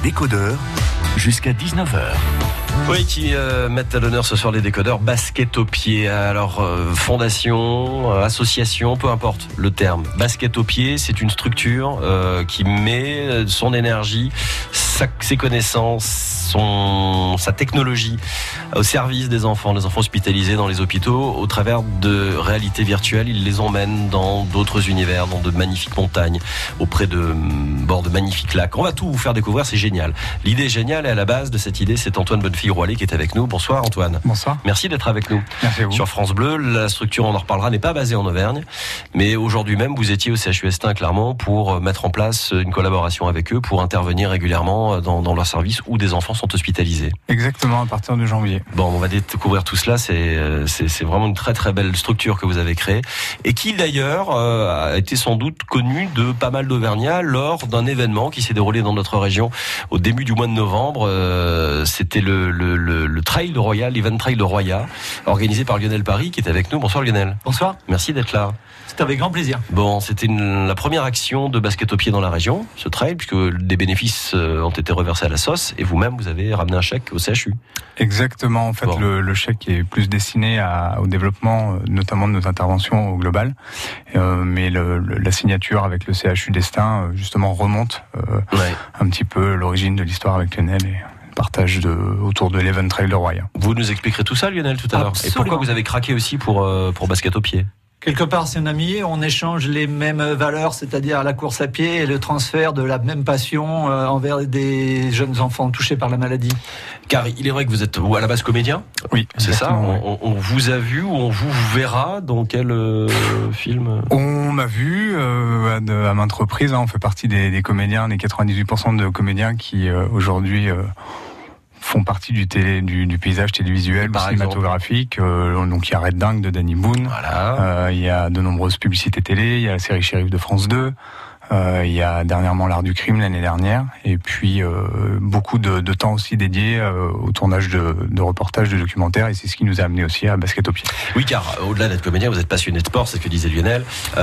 décodeurs jusqu'à 19h. Oui, qui mettent à l'honneur ce soir les décodeurs basket au pied. Alors, fondation, association, peu importe le terme. Basket au pied, c'est une structure qui met son énergie, ses connaissances, sa technologie au service des enfants hospitalisés dans les hôpitaux au travers de réalités virtuelles. Ils les emmènent dans d'autres univers, dans de magnifiques montagnes, auprès de bords de magnifiques lacs. On va tout vous faire découvrir, c'est génial. L'idée est géniale et à la base de cette idée, c'est Antoine Bonnefille-Roillet qui est avec nous. Bonsoir Antoine. Bonsoir. Merci d'être avec nous. Merci à vous. Sur France Bleu, la structure, on en reparlera, n'est pas basée en Auvergne, mais aujourd'hui même, vous étiez au CHU Estin, Clermont, pour mettre en place une collaboration avec eux, pour intervenir régulièrement dans leur service où des enfants sont hospitalisés. Exactement, à partir de janvier. Bon, on va découvrir tout cela. C'est vraiment une très très belle structure que vous avez créée et qui d'ailleurs a été sans doute connue de pas mal d'Auvergnats lors d'un événement qui s'est déroulé dans notre région au début du mois de novembre. C'était le Trail de Roya, l'Event Trail de Roya, organisé par Lionel Paris qui est avec nous. Bonsoir Lionel. Bonsoir. Merci d'être là. C'est avec grand plaisir. Bon, c'était la première action de basket au pied dans la région, ce trail, puisque des bénéfices ont été reversés à la SOS, et vous-même, vous avez ramené un chèque au CHU. Exactement. En fait, bon. le chèque est plus destiné au développement, notamment de nos interventions au global. Mais la signature avec le CHU d'Estin, justement, remonte un petit peu l'origine de l'histoire avec Lionel et partage autour de l'Event Trail de Roya. Vous nous expliquerez tout ça, Lionel, tout à l'heure. Et pourquoi vous avez craqué aussi pour basket au pied? Quelque part, c'est un ami, on échange les mêmes valeurs, c'est-à-dire la course à pied et le transfert de la même passion envers des jeunes enfants touchés par la maladie. Car il est vrai que vous êtes à la base comédien. Oui, c'est ça. Oui. On vous a vu ou on vous verra dans quel film? On m'a vu à maintes reprises. On fait partie des comédiens, des 98% de comédiens qui aujourd'hui font partie du paysage télévisuel, cinématographique. Donc il y a Red Dingue de Danny Boone. Voilà. Il y a de nombreuses publicités télé. Il y a la série Shérif de France 2. Il y a dernièrement l'Art du crime l'année dernière. Et puis beaucoup de temps aussi dédié au tournage de reportages, de documentaires. Et c'est ce qui nous a amené aussi à basket au pied. Oui, car au-delà d'être comédien, vous êtes passionné de sport, c'est ce que disait Lionel.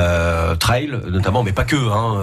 Trail notamment, mais pas que.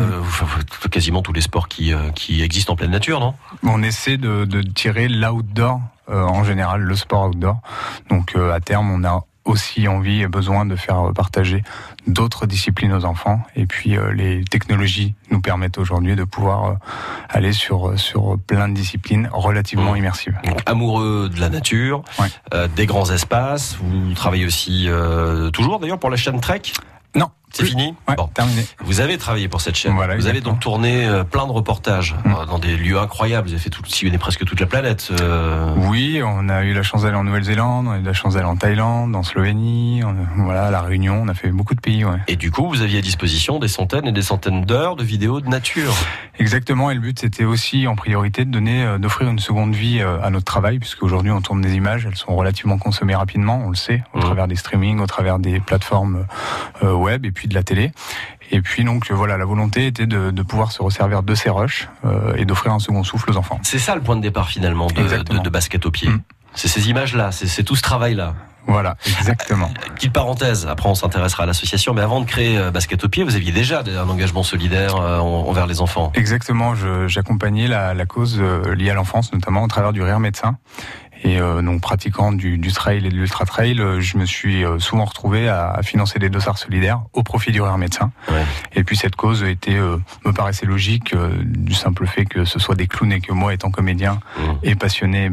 Quasiment tous les sports qui existent en pleine nature, non? On essaie de tirer l'outdoor, en général, le sport outdoor. Donc à terme, on a aussi envie et besoin de faire partager d'autres disciplines aux enfants. Et puis les technologies nous permettent aujourd'hui de pouvoir aller sur plein de disciplines relativement immersives. Donc, amoureux de la nature, des grands espaces. Vous travaillez aussi toujours d'ailleurs pour la chaîne Trek? Non. C'est fini? Bon. Terminé. Vous avez travaillé pour cette chaîne. Voilà, vous avez donc tourné plein de reportages dans des lieux incroyables. Vous avez fait sillonner presque toute la planète. Oui, on a eu la chance d'aller en Nouvelle-Zélande, on a eu la chance d'aller en Thaïlande, en Slovénie, à La Réunion, on a fait beaucoup de pays. Ouais. Et du coup, vous aviez à disposition des centaines et des centaines d'heures de vidéos de nature. Exactement, et le but c'était aussi en priorité d'offrir une seconde vie à notre travail, puisque aujourd'hui on tourne des images, elles sont relativement consommées rapidement, on le sait, au travers des streamings, au travers des plateformes web et puis de la télé. Et puis donc voilà, la volonté était de pouvoir se resservir de ces rushs et d'offrir un second souffle aux enfants. C'est ça le point de départ finalement de basket au pied. C'est ces images-là, c'est tout ce travail-là. Voilà, exactement. Petite parenthèse, après on s'intéressera à l'association, mais avant de créer Basket au pied, vous aviez déjà un engagement solidaire envers les enfants. Exactement, j'accompagnais la cause liée à l'enfance, notamment au travers du Rire Médecin. Et donc pratiquant du trail et de l'ultra trail, je me suis souvent retrouvé à financer des dossards solidaires au profit du Rire Médecin. Ouais. Et puis cette cause me paraissait logique du simple fait que ce soit des clowns et que moi, étant comédien et passionné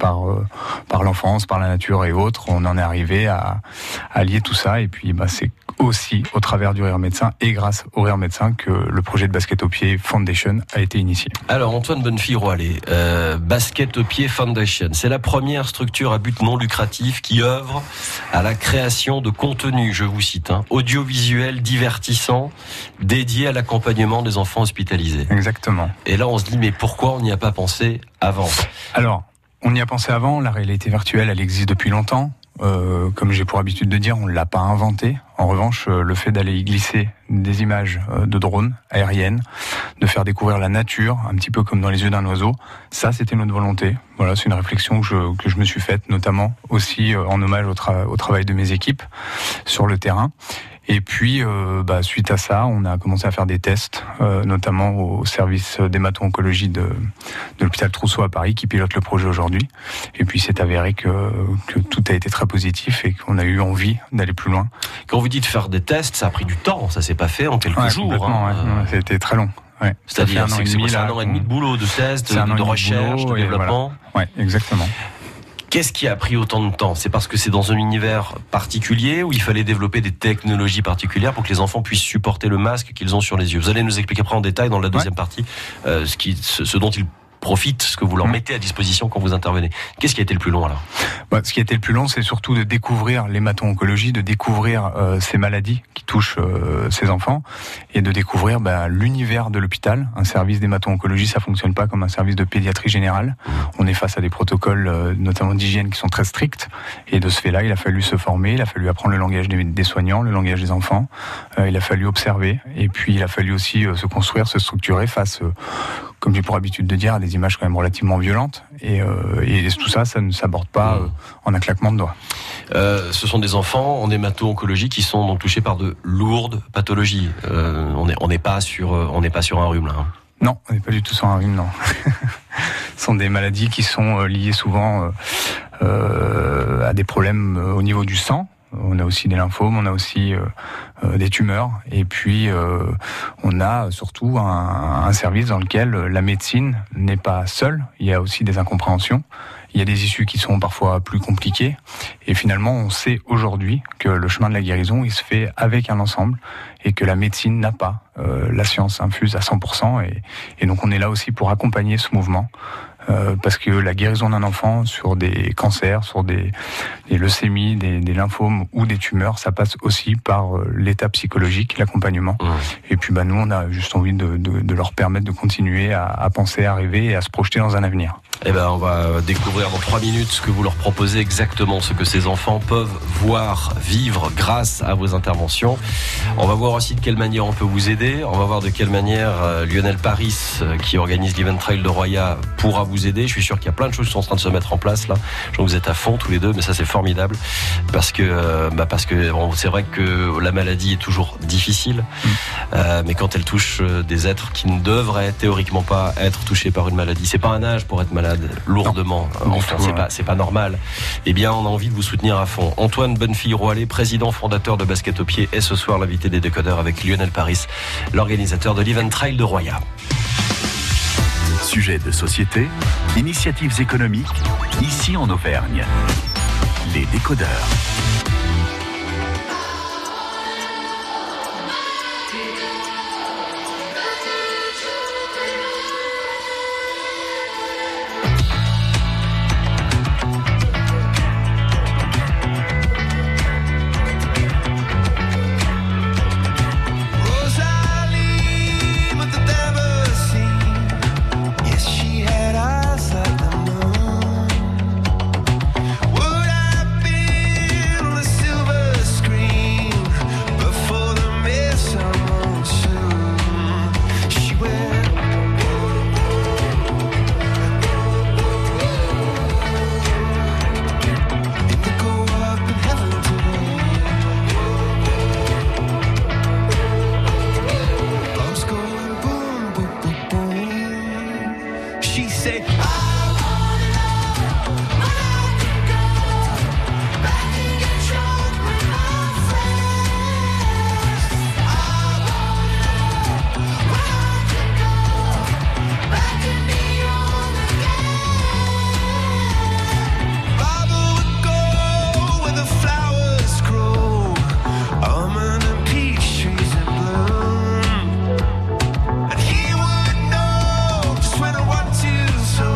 par l'enfance, par la nature et autres, on en est arrivé à lier tout ça. Et puis c'est aussi au travers du Rire Médecin et grâce au Rire Médecin que le projet de Basket au pied Foundation a été initié. Alors Antoine Bonnefille-Roillet, Basket au pied Foundation, c'est la première structure à but non lucratif qui œuvre à la création de contenus, je vous cite, audiovisuels divertissants dédiés à l'accompagnement des enfants hospitalisés. Exactement. Et là on se dit mais pourquoi on n'y a pas pensé avant? Alors, on y a pensé avant, la réalité virtuelle elle existe depuis longtemps. Comme j'ai pour habitude de dire, on ne l'a pas inventé. En revanche, le fait d'aller y glisser des images de drones aériennes, de faire découvrir la nature, un petit peu comme dans les yeux d'un oiseau, ça c'était notre volonté. Voilà, c'est une réflexion que je me suis faite, notamment aussi en hommage au travail de mes équipes sur le terrain. Et puis, suite à ça, on a commencé à faire des tests, notamment au service d'hémato-oncologie de l'hôpital Trousseau à Paris, qui pilote le projet aujourd'hui. Et puis, c'est avéré que tout a été très positif et qu'on a eu envie d'aller plus loin. Quand vous dites faire des tests, ça a pris du temps, ça s'est pas fait en quelques jours. Hein. Ça a été très long. Ouais. C'est-à-dire, c'est un an et demi de boulot, de tests, de recherche, de développement. Voilà. Ouais, exactement. Qu'est-ce qui a pris autant de temps ? C'est parce que c'est dans un univers particulier où il fallait développer des technologies particulières pour que les enfants puissent supporter le masque qu'ils ont sur les yeux. Vous allez nous expliquer après en détail dans la deuxième partie ce dont ils profitent, ce que vous leur mettez à disposition quand vous intervenez. Qu'est-ce qui a été le plus long alors ? Ce qui a été le plus long, c'est surtout de découvrir l'hémato-oncologie, de découvrir ces maladies qui touchent ces enfants et de découvrir l'univers de l'hôpital. Un service d'hémato-oncologie, ça fonctionne pas comme un service de pédiatrie générale. On est face à des protocoles, notamment d'hygiène, qui sont très stricts. Et de ce fait-là, il a fallu se former, il a fallu apprendre le langage des soignants, le langage des enfants. Il a fallu observer. Et puis, il a fallu aussi se construire, se structurer face, comme j'ai pour habitude de dire, à des images quand même relativement violentes. Et tout ça, ça ne s'aborde pas en un claquement de doigts. Ce sont des enfants en hémato-oncologie qui sont donc touchés par de lourdes pathologies. On n'est pas sur un rhume là. Hein. Non, on n'est pas du tout sur un rhume, non. Ce sont des maladies qui sont liées souvent à des problèmes au niveau du sang. On a aussi des lymphomes, on a aussi des tumeurs. Et puis, on a surtout un service dans lequel la médecine n'est pas seule. Il y a aussi des incompréhensions. Il y a des issues qui sont parfois plus compliquées. Et finalement, on sait aujourd'hui que le chemin de la guérison, il se fait avec un ensemble et que la médecine n'a pas la science infuse à 100%. Et donc, on est là aussi pour accompagner ce mouvement. Parce que la guérison d'un enfant sur des cancers, sur des leucémies, des lymphomes ou des tumeurs, ça passe aussi par l'état psychologique, l'accompagnement. Et puis nous, on a juste envie de leur permettre de continuer à penser, à rêver et à se projeter dans un avenir. On va découvrir dans 3 minutes ce que vous leur proposez exactement, ce que ces enfants peuvent voir, vivre grâce à vos interventions. On va voir aussi de quelle manière on peut vous aider. On va voir de quelle manière Lionel Paris, qui organise l'Event Trail de Roya, pourra vous aider. Je suis sûr qu'il y a plein de choses qui sont en train de se mettre en place là. Je vois que vous êtes à fond tous les deux, mais ça c'est formidable parce que c'est vrai que la maladie est toujours difficile, mais quand elle touche des êtres qui ne devraient théoriquement pas être touchés par une maladie, c'est pas un âge pour être malade lourdement. Enfin, c'est pas normal. Eh bien, on a envie de vous soutenir à fond. Antoine Bonnefille-Roalet, président fondateur de Basket au Pied, est ce soir l'invité des décodeurs avec Lionel Paris, l'organisateur de l'Event Trail de Roya. Sujet de société, initiatives économiques, ici en Auvergne. Les décodeurs. So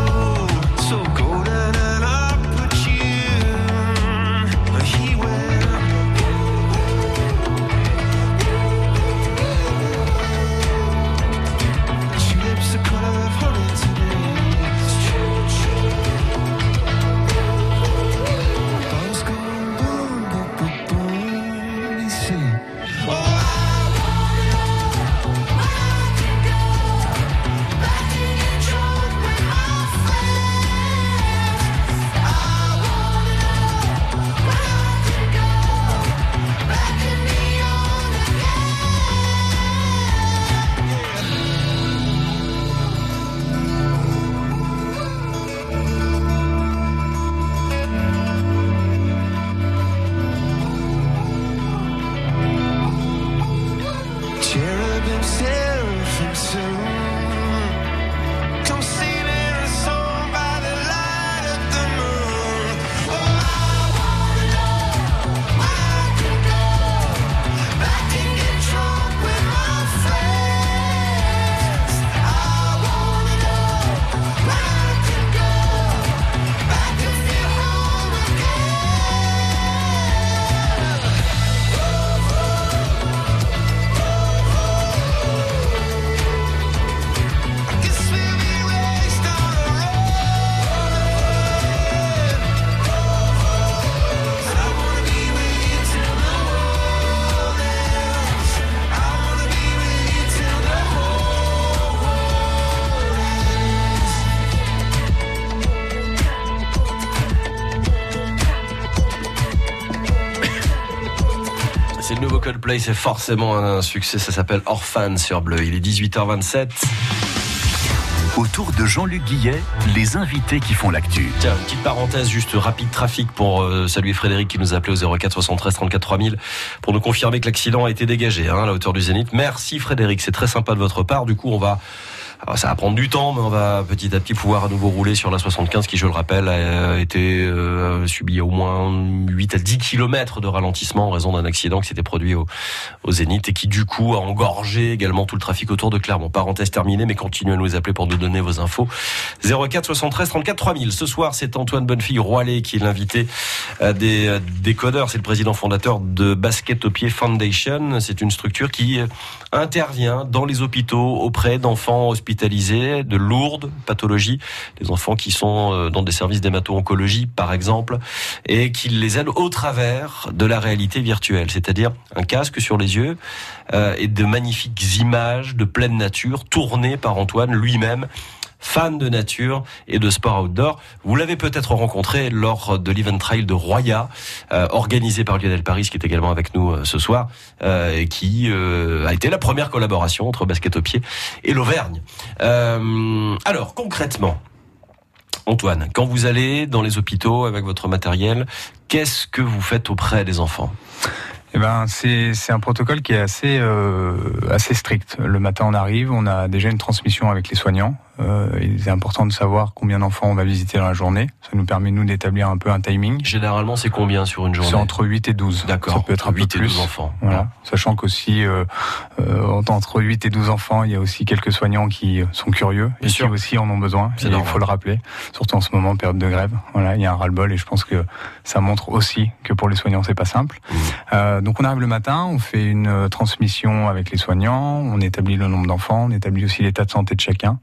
Coldplay, c'est forcément un succès. Ça s'appelle Orphan sur Bleu. Il est 18h27. Autour de Jean-Luc Guillet, les invités qui font l'actu. Tiens, une petite parenthèse, juste rapide trafic pour saluer Frédéric qui nous appelait au 04 73 34 3000 pour nous confirmer que l'accident a été dégagé à la hauteur du Zénith. Merci Frédéric, c'est très sympa de votre part. Du coup, ça va prendre du temps, mais on va petit à petit pouvoir à nouveau rouler sur la 75 qui, je le rappelle, a été subi au moins 8 à 10 km de ralentissement en raison d'un accident qui s'était produit au Zénith et qui, du coup, a engorgé également tout le trafic autour de Clermont. Parenthèse terminée, mais continuez à nous appeler pour nous donner vos infos. 04 73 34 3000. Ce soir, c'est Antoine Bonnefille-Roilet qui est l'invité des décodeurs. C'est le président fondateur de Basket au Pied Foundation. C'est une structure qui intervient dans les hôpitaux auprès d'enfants hospitalisés de lourdes pathologies, des enfants qui sont dans des services d'hémato-oncologie par exemple, et qui les aident au travers de la réalité virtuelle, c'est-à-dire un casque sur les yeux et de magnifiques images de pleine nature tournées par Antoine lui-même, fan de nature et de sport outdoor. Vous l'avez peut-être rencontré lors de l'event trail de Roya, organisé par Lionel Paris, qui est également avec nous ce soir, et qui a été la première collaboration entre Basket au Pied et l'Auvergne. Alors, concrètement, Antoine, quand vous allez dans les hôpitaux avec votre matériel, qu'est-ce que vous faites auprès des enfants ? Eh ben, c'est un protocole qui est assez strict. Le matin, on arrive, on a déjà une transmission avec les soignants. Il est important de savoir combien d'enfants on va visiter dans la journée. Ça nous permet, nous, d'établir un peu un timing. Généralement, c'est combien sur une journée ? C'est entre 8 et 12. D'accord. Ça peut être un peu 8 et plus. 12 enfants. Voilà. Sachant qu'aussi, entre 8 et 12 enfants, il y a aussi quelques soignants qui sont curieux et qui aussi en ont besoin. Il faut le rappeler. Surtout en ce moment, période de grève. Voilà, il y a un ras-le-bol et je pense que ça montre aussi que pour les soignants, c'est pas simple. Donc on arrive le matin, on fait une transmission avec les soignants, on établit le nombre d'enfants, on établit aussi l'état de santé de chacun.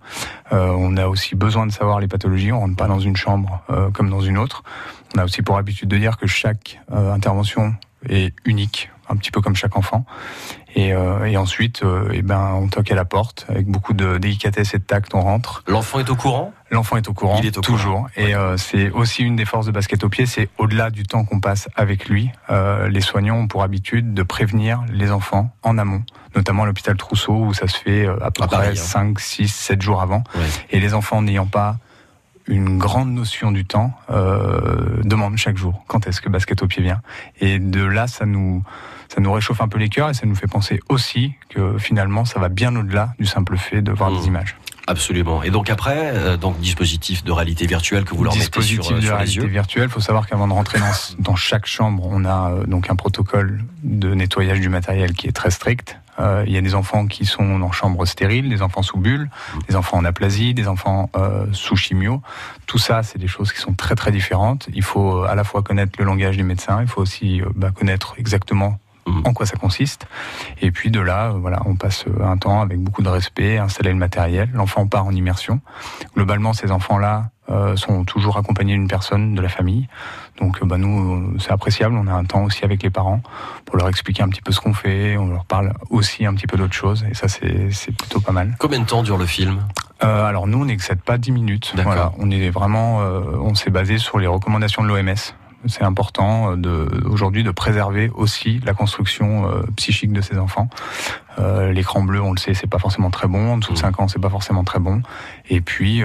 On a aussi besoin de savoir les pathologies, on rentre pas dans une chambre comme dans une autre. On a aussi pour habitude de dire que chaque intervention est unique, un petit peu comme chaque enfant. Et ensuite, on toque à la porte avec beaucoup de délicatesse et de tact. On rentre. L'enfant est au courant ? L'enfant est au courant, il est toujours. Et c'est aussi une des forces de Basket au Pied, c'est au-delà du temps qu'on passe avec lui. Les soignants ont pour habitude de prévenir les enfants en amont, notamment à l'hôpital Trousseau où ça se fait à peu près 5, 6, 7 jours avant. Ouais. Et les enfants n'ayant pas une grande notion du temps demandent chaque jour quand est-ce que Basket au Pied vient. Et de là, ça nous réchauffe un peu les cœurs et ça nous fait penser aussi que finalement, ça va bien au-delà du simple fait de voir des images. Absolument. Et donc après, dispositif de réalité virtuelle que vous leur mettez sur les yeux. Dispositif de réalité virtuelle. Il faut savoir qu'avant de rentrer dans chaque chambre, on a donc un protocole de nettoyage du matériel qui est très strict. Il y a des enfants qui sont en chambre stérile, des enfants sous bulle, des enfants en aplasie, des enfants sous chimio. Tout ça, c'est des choses qui sont très très différentes. Il faut à la fois connaître le langage des médecins, il faut aussi connaître exactement en quoi ça consiste. Et puis de là, on passe un temps avec beaucoup de respect, installer le matériel. L'enfant part en immersion. Globalement, ces enfants-là sont toujours accompagnés d'une personne de la famille. Donc nous, c'est appréciable. On a un temps aussi avec les parents pour leur expliquer un petit peu ce qu'on fait. On leur parle aussi un petit peu d'autres choses. Et ça, c'est plutôt pas mal. Combien de temps dure le film ? Alors nous, on n'excède pas 10 minutes. D'accord. Voilà. On est vraiment, on s'est basé sur les recommandations de l'OMS. C'est important aujourd'hui de préserver aussi la construction psychique de ces enfants. L'écran bleu, on le sait, c'est pas forcément très bon. En dessous de 5 ans, c'est pas forcément très bon. Et puis,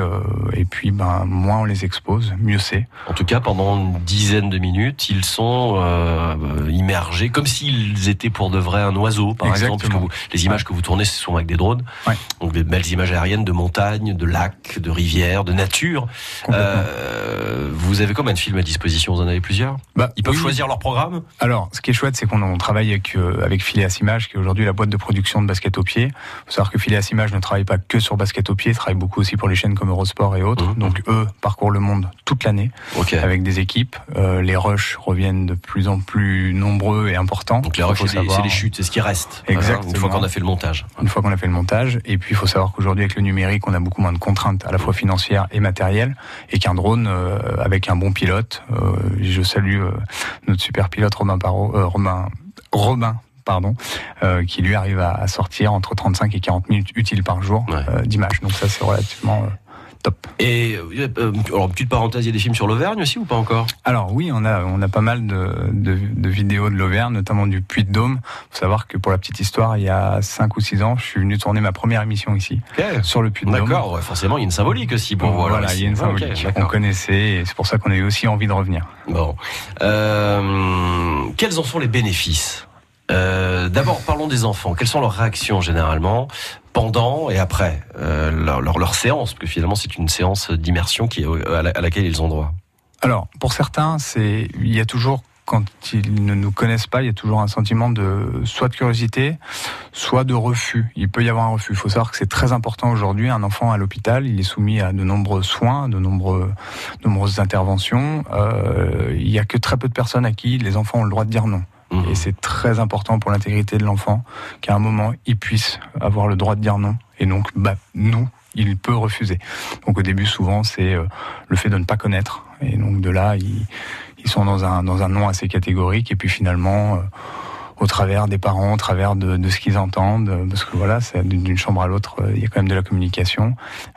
moins on les expose, mieux c'est. En tout cas, pendant une dizaine de minutes, ils sont immergés, comme s'ils étaient pour de vrai un oiseau, par exemple. Parce que les images que vous tournez, ce sont avec des drones. Ouais. Donc des belles images aériennes de montagnes, de lacs, de rivières, de nature. Vous avez combien de films à disposition ? Vous en avez plusieurs ? Ils peuvent choisir leur programme ? Alors, ce qui est chouette, c'est qu'on travaille avec Phileas Images, qui est aujourd'hui la boîte de production de Basket au Pied. Il faut savoir que Phileas Images ne travaille pas que sur Basket au Pied, travaille beaucoup aussi pour les chaînes comme Eurosport et autres. Donc eux parcourent le monde toute l'année avec des équipes. Les rushs reviennent de plus en plus nombreux et importants. Donc les rushs, c'est les chutes, c'est ce qui reste. Exactement. Une fois qu'on a fait le montage. Une fois qu'on a fait le montage. Et puis il faut savoir qu'aujourd'hui avec le numérique, on a beaucoup moins de contraintes à la fois financières et matérielles. Et qu'un drone avec un bon pilote, je salue notre super pilote Robin, qui lui arrive à sortir entre 35 et 40 minutes utiles par jour d'images. Donc ça, c'est relativement top. Et alors, petite parenthèse, il y a des films sur l'Auvergne aussi ou pas encore? Alors oui, on a pas mal de vidéos de l'Auvergne, notamment du Puy-de-Dôme. Faut savoir que pour la petite histoire, il y a 5 ou 6 ans, je suis venu tourner ma première émission ici, sur le Puy-de-Dôme. D'accord, ouais, forcément, il y a une symbolique aussi pour vous. Voilà, il y a une symbolique qu'on connaissait, et c'est pour ça qu'on a eu aussi envie de revenir. Bon. Quels en sont les bénéfices? D'abord, parlons des enfants. Quelles sont leurs réactions généralement pendant et après leur séance? Parce que finalement, c'est une séance d'immersion à laquelle ils ont droit. Alors, pour certains, il y a toujours, quand ils ne nous connaissent pas, il y a toujours un sentiment soit de curiosité, soit de refus. Il peut y avoir un refus. Il faut savoir que c'est très important aujourd'hui. Un enfant à l'hôpital, il est soumis à de nombreux soins, de nombreuses interventions. Il y a que très peu de personnes à qui les enfants ont le droit de dire non. Et c'est très important pour l'intégrité de l'enfant qu'à un moment, il puisse avoir le droit de dire non. Et donc, il peut refuser. Donc au début, souvent, c'est le fait de ne pas connaître. Et donc de là, ils sont dans un non assez catégorique. Et puis finalement, au travers des parents, au travers de ce qu'ils entendent, parce que voilà, c'est d'une chambre à l'autre, il y a quand même de la communication.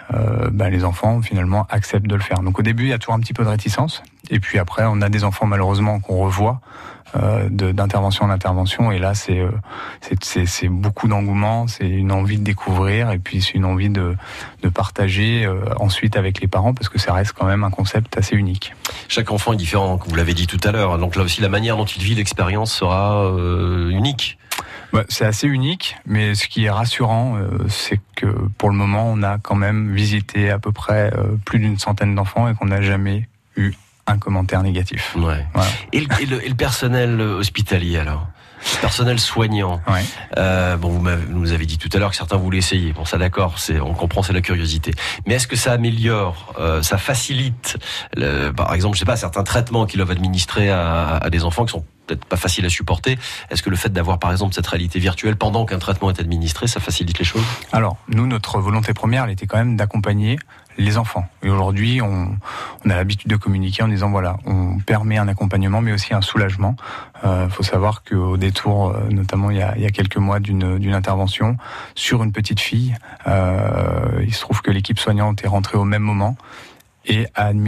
Les enfants finalement acceptent de le faire. Donc au début, il y a toujours un petit peu de réticence. Et puis après, on a des enfants malheureusement qu'on revoit d'intervention en intervention, et là c'est beaucoup d'engouement, c'est une envie de découvrir, et puis c'est une envie de partager ensuite avec les parents, parce que ça reste quand même un concept assez unique. Chaque enfant est différent, vous l'avez dit tout à l'heure, donc là aussi la manière dont il vit l'expérience sera unique. C'est assez unique, mais ce qui est rassurant, c'est que pour le moment, on a quand même visité à peu près plus d'une centaine d'enfants et qu'on n'a jamais eu un commentaire négatif. Ouais. Voilà. Et le personnel hospitalier alors, le personnel soignant. Ouais. Vous nous avez dit tout à l'heure que certains voulaient essayer. Bon, ça d'accord, on comprend, c'est la curiosité. Mais est-ce que ça améliore, ça facilite, par exemple, je sais pas, certains traitements qu'ils doivent administrer à des enfants qui sont peut-être pas faciles à supporter. Est-ce que le fait d'avoir par exemple cette réalité virtuelle pendant qu'un traitement est administré, ça facilite les choses? Alors, nous, notre volonté première, elle était quand même d'accompagner les enfants. Et aujourd'hui, on a l'habitude de communiquer en disant voilà, on permet un accompagnement, mais aussi un soulagement. Faut savoir qu'au détour, notamment il y a quelques mois d'une intervention sur une petite fille, il se trouve que l'équipe soignante est rentrée au même moment et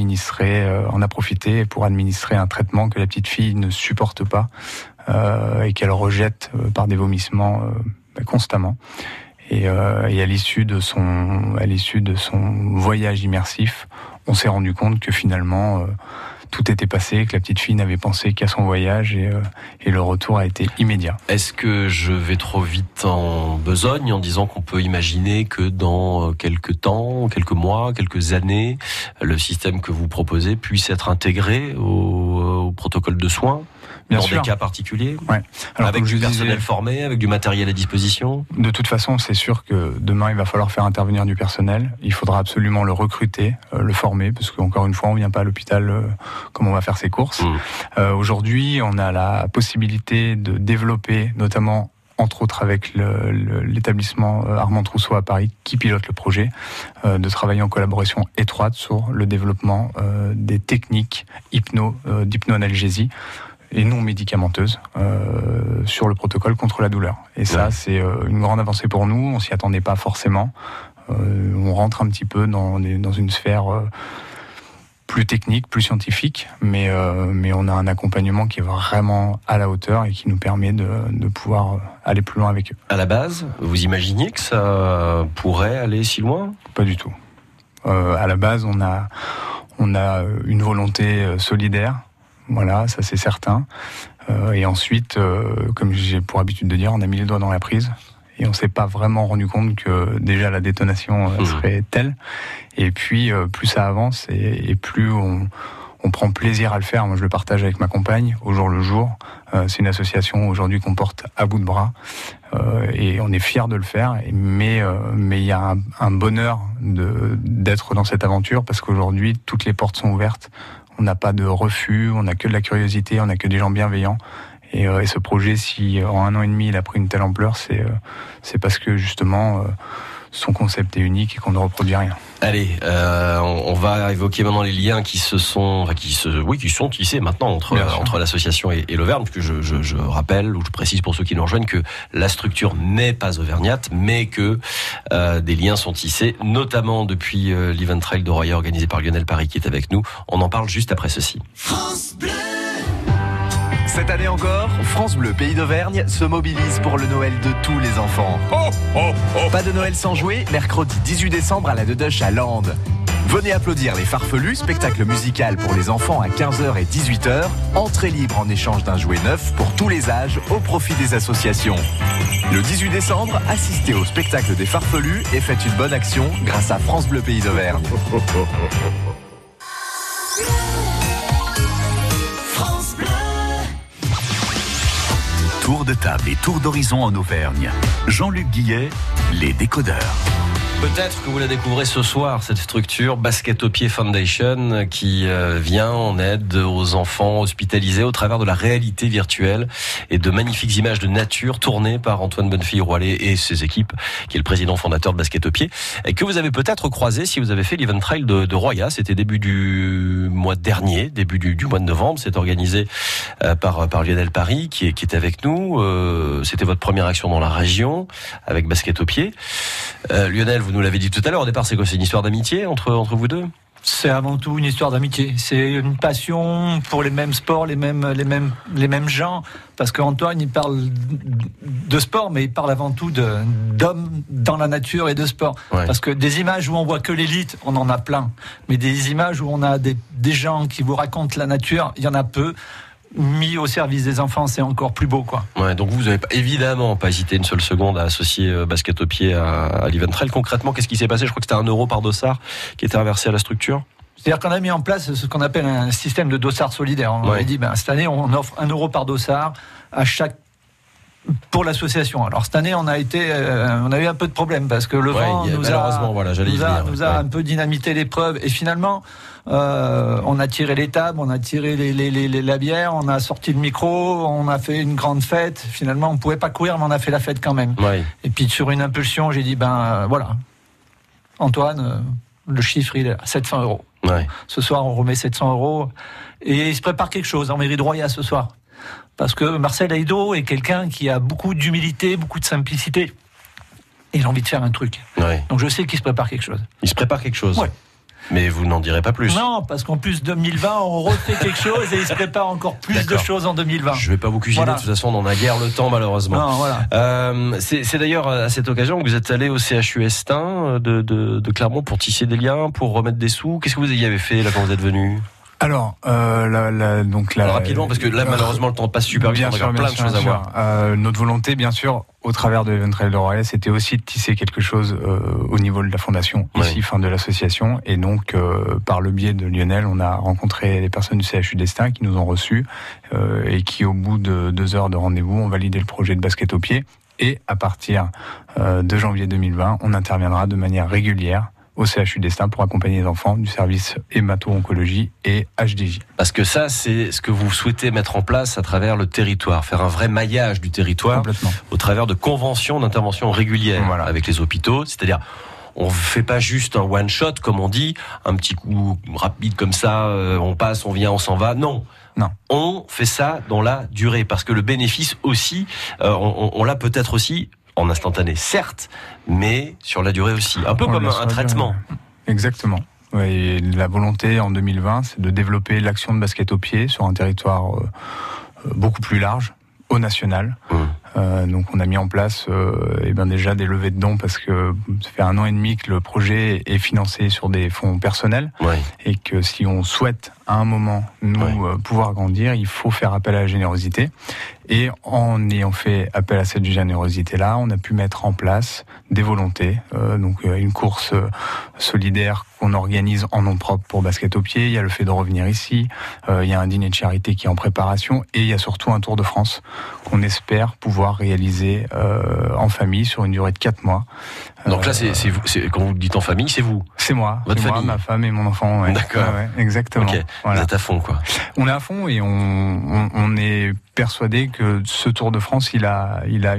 en a profité pour administrer un traitement que la petite fille ne supporte pas et qu'elle rejette par des vomissements constamment. Et à l'issue de son voyage immersif, on s'est rendu compte que finalement tout était passé, que la petite fille n'avait pensé qu'à son voyage, et le retour a été immédiat. Est-ce que je vais trop vite en besogne en disant qu'on peut imaginer que dans quelques temps, quelques mois, quelques années, le système que vous proposez puisse être intégré au protocole de soins? Bien sûr. Dans des cas particuliers, ouais. Alors, avec du personnel formé, avec du matériel à disposition. De toute façon, c'est sûr que demain, il va falloir faire intervenir du personnel. Il faudra absolument le recruter, le former, parce qu'encore une fois, on vient pas à l'hôpital comme on va faire ses courses. Aujourd'hui, on a la possibilité de développer, notamment entre autres avec l'établissement Armand Trousseau à Paris, qui pilote le projet, de travailler en collaboration étroite sur le développement des techniques d'hypnoanalgésie et non médicamenteuses sur le protocole contre la douleur. Et ça, c'est une grande avancée pour nous. On s'y attendait pas forcément. On rentre un petit peu dans une sphère plus technique, plus scientifique, mais on a un accompagnement qui est vraiment à la hauteur et qui nous permet de pouvoir aller plus loin avec eux. À la base, vous imaginiez que ça pourrait aller si loin? Pas du tout. À la base, on a une volonté solidaire. Voilà, ça c'est certain. Et ensuite, comme j'ai pour habitude de dire, on a mis les doigts dans la prise. Et on s'est pas vraiment rendu compte que déjà la détonation serait telle. Et puis, plus ça avance et plus on prend plaisir à le faire. Moi, je le partage avec ma compagne au jour le jour. C'est une association aujourd'hui qu'on porte à bout de bras. Et on est fiers de le faire. Mais il y a un bonheur d'être dans cette aventure parce qu'aujourd'hui, toutes les portes sont ouvertes. On n'a pas de refus, on n'a que de la curiosité, on n'a que des gens bienveillants. Et ce projet, si en 1 an et demi il a pris une telle ampleur, c'est parce que justement son concept est unique et qu'on ne reproduit rien. Allez, on va évoquer maintenant les liens qui sont tissés maintenant entre l'association et l'Auvergne, puisque je rappelle ou je précise pour ceux qui nous rejoignent que la structure n'est pas auvergnate, mais que des liens sont tissés, notamment depuis l'Event Trail de Roya organisé par Lionel Paris qui est avec nous. On en parle juste après ceci. France Bleu. Cette année encore, France Bleu Pays d'Auvergne se mobilise pour le Noël de tous les enfants. Pas de Noël sans jouer, mercredi 18 décembre à la Deduche à Lande. Venez applaudir les Farfelus, spectacle musical pour les enfants à 15h et 18h. Entrée libre en échange d'un jouet neuf pour tous les âges au profit des associations. Le 18 décembre, assistez au spectacle des Farfelus et faites une bonne action grâce à France Bleu Pays d'Auvergne. Tour de table et tour d'horizon en Auvergne. Jean-Luc Guillet, les décodeurs. Peut-être que vous la découvrez ce soir, cette structure Basket au Pied Foundation qui vient en aide aux enfants hospitalisés au travers de la réalité virtuelle et de magnifiques images de nature tournées par Antoine Bonnefille-Roilet et ses équipes, qui est le président fondateur de Basket au Pied, et que vous avez peut-être croisé si vous avez fait l'Event Trail de Roya. C'était début du mois dernier, début du mois de novembre. C'est organisé par Lionel Paris qui est avec nous. C'était votre première action dans la région avec Basket au Pied. Lionel, vous nous l'avez dit tout à l'heure, au départ, c'est quoi? C'est une histoire d'amitié entre vous deux? C'est avant tout une histoire d'amitié. C'est une passion pour les mêmes sports, les mêmes gens. Parce qu'Antoine, il parle de sport, mais il parle avant tout d'hommes dans la nature et de sport. Ouais. Parce que des images où on voit que l'élite, on en a plein. Mais des images où on a des gens qui vous racontent la nature, il y en a peu. Mis au service des enfants, c'est encore plus beau, quoi. Ouais, donc vous n'avez évidemment pas hésité une seule seconde à associer Basket au Pied à l'Event Trail. Concrètement, qu'est-ce qui s'est passé? Je crois que c'était 1 euro par dossard qui était reversé à la structure. C'est-à-dire qu'on a mis en place ce qu'on appelle un système de dossard solidaire. On avait dit, cette année, on offre 1 euro par dossard à chaque pour l'association. Alors cette année, on a eu un peu de problème parce que le vent nous a un peu dynamité l'épreuve et finalement on a tiré les tables, on a tiré la bière, on a sorti le micro, on a fait une grande fête. Finalement, on pouvait pas courir, mais on a fait la fête quand même. Ouais. Et puis sur une impulsion, j'ai dit voilà, Antoine, le chiffre il est à 700 euros. Ouais. Ce soir, on remet 700 euros et il se prépare quelque chose en mairie de Roya ce soir. Parce que Marcel Haïdo est quelqu'un qui a beaucoup d'humilité, beaucoup de simplicité. Et il a envie de faire un truc. Ouais. Donc je sais qu'il se prépare quelque chose. Il se prépare quelque chose. Ouais. Mais vous n'en direz pas plus. Non, parce qu'en plus 2020, on refait quelque chose et il se prépare encore plus de choses en 2020. Je ne vais pas vous cuisiner, de toute façon, on n'en a guère le temps, malheureusement. Non, voilà. C'est d'ailleurs à cette occasion que vous êtes allé au CHU Estin de Clermont pour tisser des liens, pour remettre des sous. Qu'est-ce que vous y avez fait là quand vous êtes venu ? Alors, rapidement, parce que là, malheureusement, le temps passe super vite, on a plein de choses à voir. Notre volonté, bien sûr, au travers de l'Event Trail de Roya, c'était aussi de tisser quelque chose au niveau de la fondation, ici, de l'association. Et donc, par le biais de Lionel, on a rencontré les personnes du CHU d'Estin qui nous ont reçus et qui, au bout de 2 heures de rendez-vous, ont validé le projet de Basket au Pied. Et à partir de janvier 2020, on interviendra de manière régulière au CHU d'Estin pour accompagner les enfants du service hémato-oncologie et HDJ. Parce que ça, c'est ce que vous souhaitez mettre en place à travers le territoire, faire un vrai maillage du territoire au travers de conventions d'intervention régulières avec les hôpitaux, c'est-à-dire on fait pas juste un one shot comme on dit, un petit coup rapide comme ça, on passe, on vient, on s'en va. Non. On fait ça dans la durée parce que le bénéfice aussi, on l'a peut-être aussi en instantané, certes, mais sur la durée aussi. Un peu comme un traitement. Exactement. Et la volonté en 2020, c'est de développer l'action de basket au pied sur un territoire beaucoup plus large, au national. Donc on a mis en place déjà des levées de dons parce que ça fait 1 an et demi que le projet est financé sur des fonds personnels et que si on souhaite à un moment pouvoir grandir, il faut faire appel à la générosité. Et en ayant fait appel à cette générosité-là, on a pu mettre en place des volontés. Donc une course solidaire qu'on organise en nom propre pour basket au pied. Il y a le fait de revenir ici. Il y a un dîner de charité qui est en préparation. Et il y a surtout un Tour de France qu'on espère pouvoir réaliser en famille sur une durée de 4 mois. Donc là, c'est quand vous dites en famille, c'est vous. C'est moi. Votre c'est famille. Moi, ma femme et mon enfant. Ouais. D'accord. Ouais, exactement. Ok. Voilà. Vous êtes à fond, quoi. On est à fond et on est persuadé que ce Tour de France, il a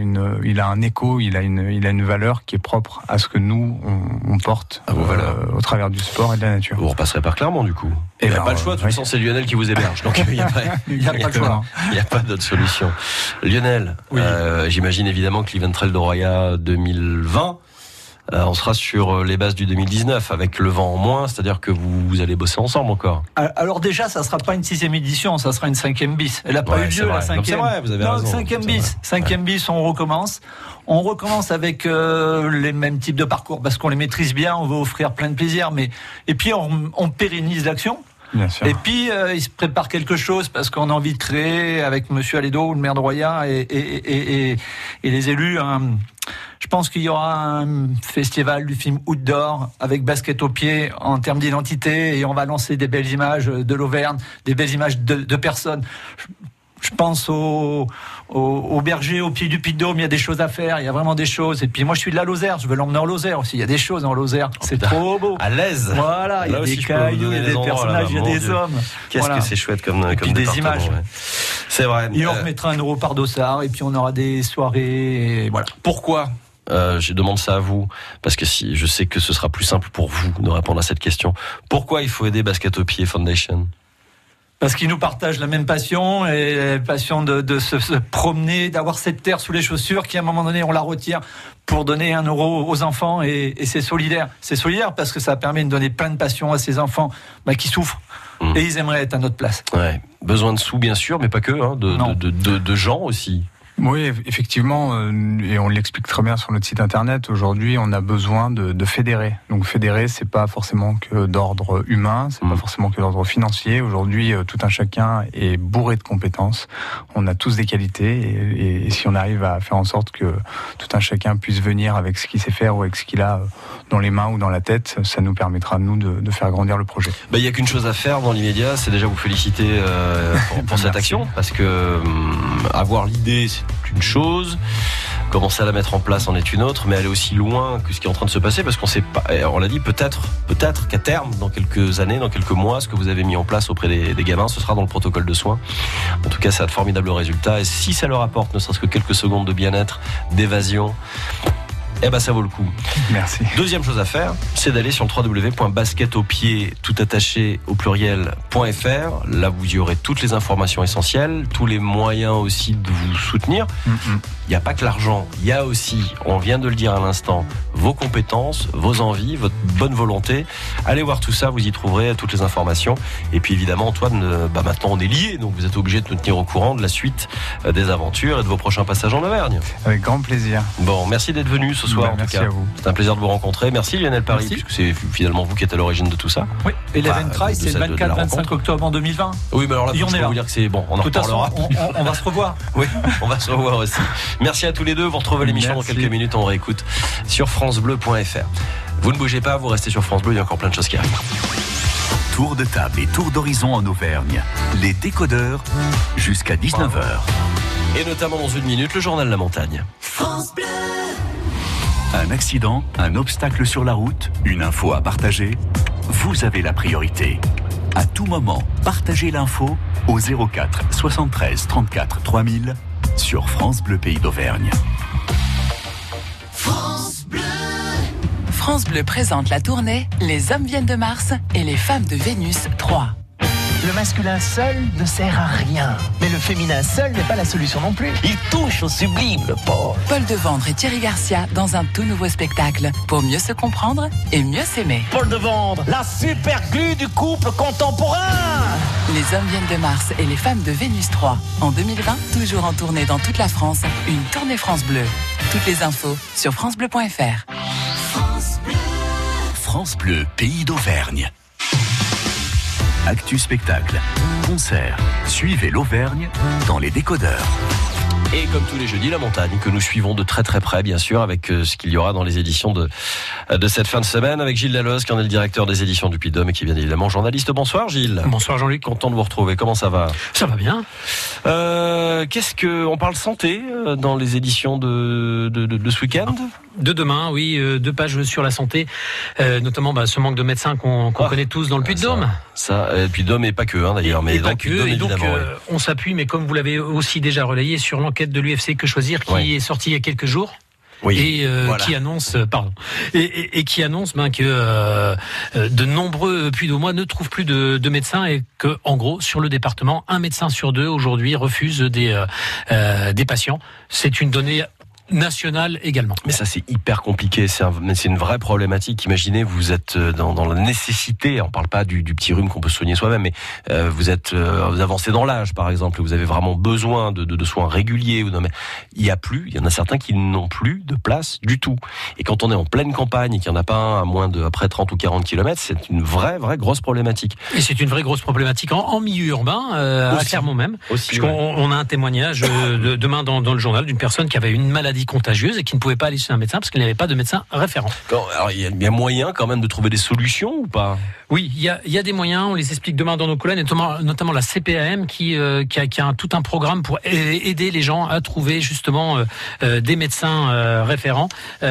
un écho, il a une valeur qui est propre à ce que nous on porte au travers du sport et de la nature. Vous repasserez par Clermont, du coup. Il n'y a pas le choix, de toute façon, c'est Lionel qui vous héberge. Donc il n'y a pas le choix. Il n'y a pas d'autre solution. Lionel, oui. J'imagine évidemment que l'Event Trail de Roya 2020, on sera sur les bases du 2019 avec le vent en moins, c'est-à-dire que vous allez bosser ensemble encore. Alors déjà, ça sera pas une 6e édition, ça sera une 5e bis. Elle n'a pas eu lieu, la 5e. C'est vrai, vous avez raison. 5e bis. 5e bis, on recommence. On recommence avec les mêmes types de parcours parce qu'on les maîtrise bien, on veut offrir plein de plaisir, et puis on pérennise l'action. Bien sûr. Et puis il se prépare quelque chose parce qu'on a envie de créer avec Monsieur Alédo, le maire de Roya et les élus. Je pense qu'il y aura un festival du film outdoor avec basket au pied en termes d'identité et on va lancer des belles images de l'Auvergne, des belles images de personnes. Je pense au berger au pied du Puy de Dôme, il y a des choses à faire, il y a vraiment des choses. Et puis moi je suis de la Lozère, je veux l'emmener en Lozère aussi, il y a des choses en Lozère, c'est trop beau. À l'aise. Voilà, il y a des cailloux, il y a des personnages, il y a des hommes. Qu'est-ce que c'est chouette comme et puis des images. Ouais. C'est vrai. Et on remettra 1 euro par dossard et puis on aura des soirées. Et voilà. Pourquoi je demande ça à vous, parce que si je sais que ce sera plus simple pour vous de répondre à cette question. Pourquoi il faut aider Basket au Pied Foundation ? Parce qu'ils nous partagent la même passion, et la passion de se promener, d'avoir cette terre sous les chaussures, qui à un moment donné on la retire pour donner 1 euro aux enfants, et c'est solidaire. C'est solidaire parce que ça permet de donner plein de passion à ces enfants qui souffrent. Et ils aimeraient être à notre place. Ouais. Besoin de sous bien sûr, mais pas que, de gens aussi. Oui, effectivement, et on l'explique très bien sur notre site internet. Aujourd'hui, on a besoin de fédérer. Donc fédérer, c'est pas forcément que d'ordre humain, c'est pas forcément que d'ordre financier. Aujourd'hui, tout un chacun est bourré de compétences. On a tous des qualités, et si on arrive à faire en sorte que tout un chacun puisse venir avec ce qu'il sait faire ou avec ce qu'il a dans les mains ou dans la tête, ça nous permettra nous de faire grandir le projet. Il y a qu'une chose à faire dans l'immédiat, c'est déjà vous féliciter pour cette action, parce que avoir l'idée, c'est une chose, commencer à la mettre en place en est une autre, mais aller aussi loin que ce qui est en train de se passer, parce qu'on sait pas, on l'a dit, peut-être qu'à terme, dans quelques années, dans quelques mois, ce que vous avez mis en place auprès des gamins, ce sera dans le protocole de soins. En tout cas, ça a de formidables résultats, et si ça leur apporte ne serait-ce que quelques secondes de bien-être, d'évasion, ça vaut le coup. Merci. Deuxième chose à faire, c'est d'aller sur le www.basketaupied.fr. Là, vous y aurez toutes les informations essentielles, tous les moyens aussi de vous soutenir. Il n'y a pas que l'argent, il y a aussi, on vient de le dire à l'instant, vos compétences, vos envies, votre bonne volonté. Allez voir tout ça, vous y trouverez toutes les informations. Et puis évidemment, Antoine, maintenant on est liés, donc vous êtes obligé de nous tenir au courant de la suite des aventures et de vos prochains passages en Auvergne. Avec grand plaisir. Bon, merci d'être venu ce soir en tout cas. Merci à vous. C'est un plaisir de vous rencontrer. Merci Lionel Paris, puisque c'est finalement vous qui êtes à l'origine de tout ça. Oui, et l'Event Trail, c'est le 24-25 octobre en 2020. Oui, mais alors là, je peux vous dire que c'est bon, on en reparlera. On va se revoir. Oui, on va se revoir aussi. Merci à tous les deux, vous retrouvez l'émission dans quelques minutes, on réécoute sur francebleu.fr. Vous ne bougez pas, vous restez sur France Bleu, il y a encore plein de choses qui arrivent. Tour de table et tour d'horizon en Auvergne. Les décodeurs jusqu'à 19h. Et notamment dans 1 minute, le journal de la montagne. France Bleu. Un accident, un obstacle sur la route, une info à partager, vous avez la priorité. À tout moment, partagez l'info au 04 73 34 3000 sur France Bleu Pays d'Auvergne. France Bleu. France Bleu présente la tournée Les hommes viennent de Mars et les femmes de Vénus 3. Le masculin seul ne sert à rien. Mais le féminin seul n'est pas la solution non plus. Il touche au sublime, le pauvre. Paul Devendre et Thierry Garcia dans un tout nouveau spectacle pour mieux se comprendre et mieux s'aimer. Paul Devendre, la super glue du couple contemporain. Les hommes viennent de Mars et les femmes de Vénus 3. En 2020, toujours en tournée dans toute la France, une tournée France Bleu. Toutes les infos sur francebleu.fr. France Bleu. France Bleu, Pays d'Auvergne. Actu spectacle, concert, suivez l'Auvergne dans les décodeurs. Et comme tous les jeudis, la montagne, que nous suivons de très très près, bien sûr, avec ce qu'il y aura dans les éditions de cette fin de semaine, avec Gilles Laloz, qui en est le directeur des éditions du Puy-de-Dôme et qui est bien évidemment journaliste. Bonsoir Gilles. Bonsoir Jean-Luc. Content de vous retrouver. Comment ça va ? Ça va bien. On parle santé dans les éditions de ce week-end ? De demain, oui, 2 pages sur la santé, notamment ce manque de médecins qu'on connaît tous dans le Puy-de-Dôme. Ça, Puy-de-Dôme et pas que d'ailleurs, mais pas que. Et donc, ouais. On s'appuie, mais comme vous l'avez aussi déjà relayé, sur l'enquête de l'UFC Que Choisir qui est sortie il y a quelques jours. Oui, et voilà. Qui annonce qui annonce que de nombreux Puy-de-Dômois ne trouvent plus de médecins et que en gros sur le département 1 médecin sur 2 aujourd'hui refuse des patients. C'est une donnée nationale également. Mais ça c'est hyper compliqué, c'est une vraie problématique. Imaginez, vous êtes dans la nécessité, on parle pas du petit rhume qu'on peut soigner soi-même, mais vous avancez dans l'âge par exemple, vous avez vraiment besoin de soins réguliers, mais il y en a certains qui n'ont plus de place du tout. Et quand on est en pleine campagne et qu'il n'y en a pas un à moins de après 30 ou 40 km, c'est une vraie grosse problématique. Et c'est une vraie grosse problématique en milieu urbain, à Clermont même. On a un témoignage demain dans le journal d'une personne qui avait une maladie contagieuse et qui ne pouvait pas aller chez un médecin parce qu'il n'avait pas de médecin référent. Alors il y a moyen quand même de trouver des solutions ou pas ? Oui, il y a des moyens, on les explique demain dans nos colonnes, notamment la CPAM qui a tout un programme pour aider les gens à trouver justement des médecins référents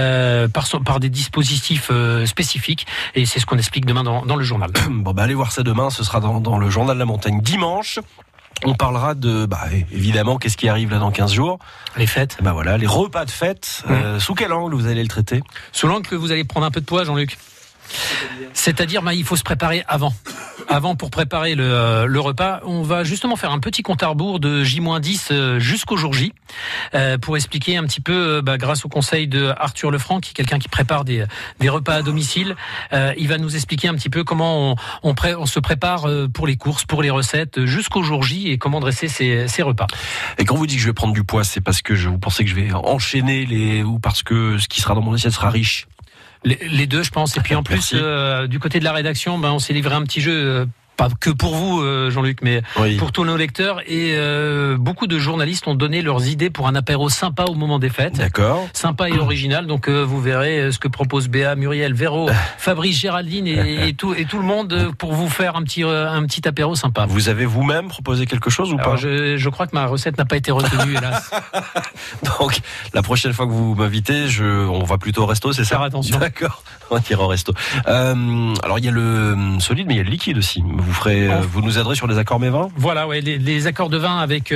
par des dispositifs spécifiques, et c'est ce qu'on explique demain dans le journal. Bon, allez voir ça demain, ce sera dans le journal de la montagne dimanche. On parlera de, évidemment, qu'est-ce qui arrive là dans 15 jours ? Les fêtes. Voilà, les repas de fête. Sous quel angle vous allez le traiter ? Sous l'angle que vous allez prendre un peu de poids, Jean-Luc. C'est-à-dire, il faut se préparer avant. Pour préparer le repas, on va justement faire un petit compte à rebours de J-10 jusqu'au jour J, pour expliquer un petit peu, grâce au conseil de Arthur Lefranc, qui est quelqu'un qui prépare des repas à domicile. Il va nous expliquer un petit peu comment on se prépare pour les courses, pour les recettes, jusqu'au jour J, et comment dresser ces repas. Et quand vous dites que je vais prendre du poids, c'est parce que vous pensez que je vais enchaîner ou parce que ce qui sera dans mon assiette sera riche ? Les deux, je pense. Et puis en plus, du côté de la rédaction, on s'est livré un petit jeu. Pas que pour vous, Jean-Luc, mais pour tous nos lecteurs. Et beaucoup de journalistes ont donné leurs idées pour un apéro sympa au moment des fêtes. D'accord. Sympa et original. Donc vous verrez ce que propose Béa, Muriel, Véro, Fabrice, Géraldine et tout le monde pour vous faire un petit apéro sympa. Vous avez vous-même proposé quelque chose ou pas ? Je crois que ma recette n'a pas été retenue, hélas. Donc la prochaine fois que vous m'invitez, on va plutôt au resto, c'est ça ? Faire attention. D'accord. On ira au resto. Alors il y a le solide, mais il y a le liquide aussi. Vous nous aiderez sur les accords mets vins ? Voilà, les accords de vin avec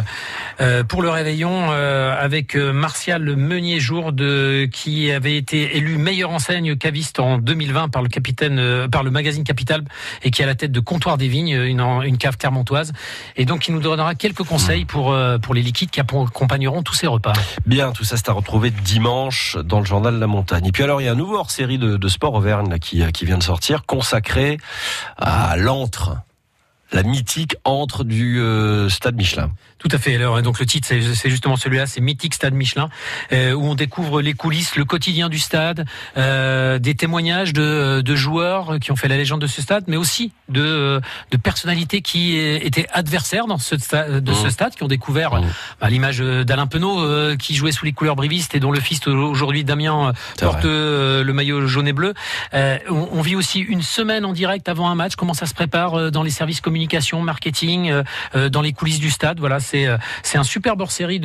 pour le réveillon avec Martial Meunier-Jourde, qui avait été élu meilleure enseigne caviste en 2020 par le magazine Capital, et qui est à la tête de Comptoir des Vignes, une cave clermontoise, et donc il nous donnera quelques conseils pour les liquides qui accompagneront tous ces repas. Bien, tout ça c'est à retrouver dimanche dans le journal de la montagne. Et puis alors il y a un nouveau hors-série de Sport Auvergne là, qui vient de sortir, consacré à l'antre, la mythique antre du Stade Michelin. Tout à fait. Alors, donc le titre, c'est justement celui-là, c'est Mythique Stade Michelin, où on découvre les coulisses, le quotidien du stade, des témoignages de joueurs qui ont fait la légende de ce stade, mais aussi de personnalités qui étaient adversaires dans ce stade, qui ont découvert l'image d'Alain Penaud, qui jouait sous les couleurs brivistes et dont le fils aujourd'hui, Damien, porte le maillot jaune et bleu. On vit aussi une semaine en direct avant un match, comment ça se prépare dans les services communication, marketing, dans les coulisses du stade. Voilà, c'est un superbe hors-série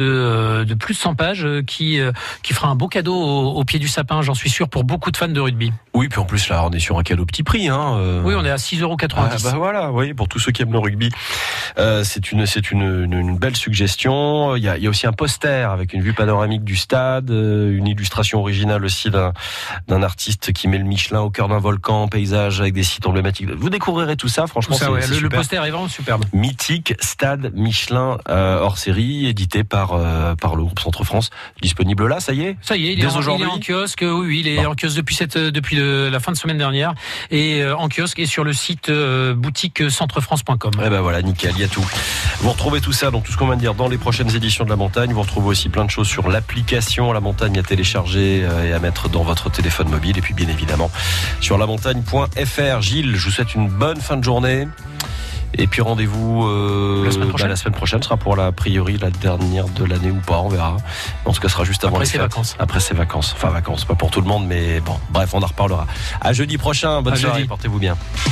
de plus de 100 pages qui fera un beau cadeau au pied du sapin, j'en suis sûr, pour beaucoup de fans de rugby. Oui, puis en plus là, on est sur un cadeau petit prix. Oui, on est à 6,90 €. Voilà, oui, pour tous ceux qui aiment le rugby. C'est une belle suggestion. Il y a aussi un poster avec une vue panoramique du stade, une illustration originale aussi d'un artiste qui met le Michelin au cœur d'un volcan, paysage avec des sites emblématiques. Vous découvrirez tout ça, franchement, c'est super. Le poster est vraiment superbe. Mythique Stade Michelin hors série, édité par le groupe Centre France, disponible là, ça y est. Ça y est, il est en kiosque. Oui, il est en kiosque depuis la fin de semaine dernière, et en kiosque et sur le site boutique centrefrance.com. Et ben voilà, nickel, il y a tout. Vous retrouvez tout ça, donc tout ce qu'on vient de dire dans les prochaines éditions de La Montagne. Vous retrouvez aussi plein de choses sur l'application La Montagne à télécharger et à mettre dans votre téléphone mobile, et puis bien évidemment sur lamontagne.fr. Gilles, je vous souhaite une bonne fin de journée. Et puis rendez-vous la semaine prochaine sera pour la priori la dernière de l'année ou pas, on verra. En tout cas, ce sera juste avant après les ses fêtes. vacances. Après ses vacances. Enfin, vacances, pas pour tout le monde, mais bon, bref, on en reparlera. À jeudi prochain, bonne soirée, portez-vous bien.